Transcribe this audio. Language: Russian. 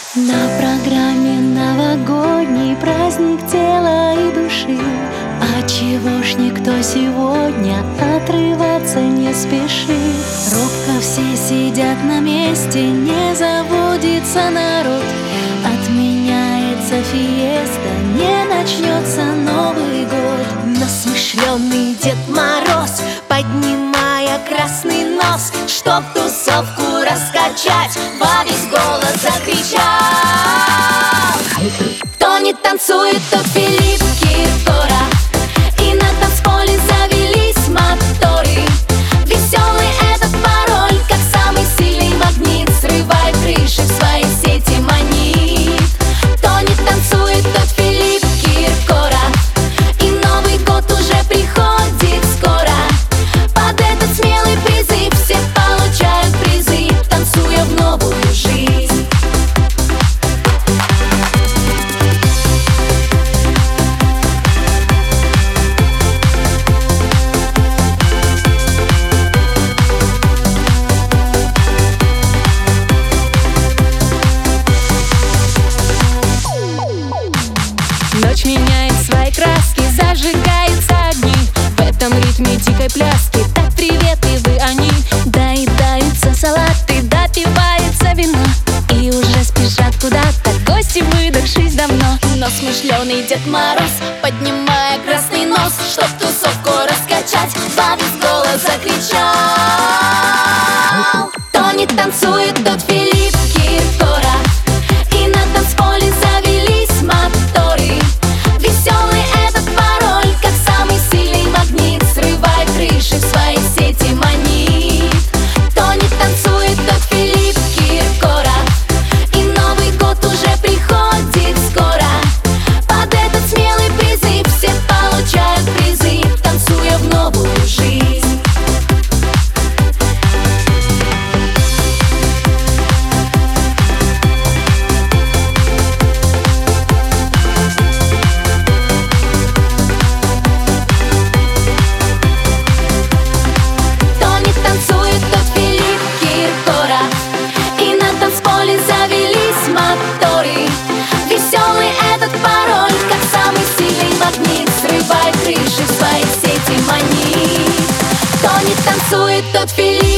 На программе новогодний праздник тела и души. А чего ж никто сегодня отрываться не спешит? Робко все сидят на месте, не заводится народ. Отменяется фиеста, не начнется Новый год. Но смышленый Дед Мороз, поднимая красный нос, чтоб тусовку раскачать, во весь голос закричал: кто не танцует, тот Филипп Киркоров. И на танцполе завелись моторы. Веселый этот пароль, как самый сильный магнит, срывает крыши, в свои сети манит. Кто не танцует, тот Филипп Киркоров. И Новый год уже приходит скоро. Под этот смелый призыв все получают призы, танцуя в новую жизнь. Ночь меняет свои краски, зажигаются огни. В этом ритме дикой пляски так приветливы они. Доедаются салаты, допивается вино, и уже спешат куда-то гости, выдохшись давно. Но смышленый Дед Мороз, поднимая красный нос, чтоб тусовку раскачать, во весь голос закричал: кто не танцует, тот Филипп Киркоров. И на танцполе завелись моторы. Веселый этот пароль, как самый сильный магнит, срывает крыши, в свои сети манит. Кто не танцует, тот Филипп Киркоров. И Новый год уже приходит скоро. Под этот смелый призыв все получают призы, танцуя в новую жизнь. Кто не танцует, тот Филипп Киркоров. И на танцполе завелись моторы. Веселый этот пароль, как самый сильный магнит, срывает крыши, в свои сети манит. Кто не танцует, тот Филипп